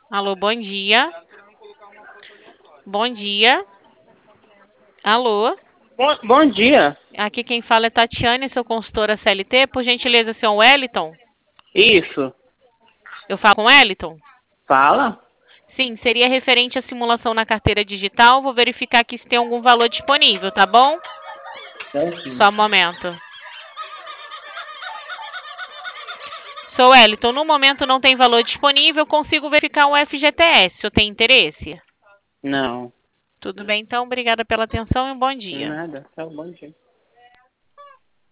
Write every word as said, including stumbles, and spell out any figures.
Alô, bom dia. Bom dia. Alô. Bom, bom dia. Aqui quem fala é Tatiane, sou consultora C L T. Por gentileza, senhor Wellington? Isso. Eu falo com o Wellington? Fala? Sim, seria referente à simulação na carteira digital. Vou verificar aqui se tem algum valor disponível, tá bom? Certinho. Só um momento. Sou Wellington, no momento não tem valor disponível, consigo verificar o F G T S. O senhor tem interesse? Não. Tudo bem, então. Obrigada pela atenção e um bom dia. Nada. Só bom dia.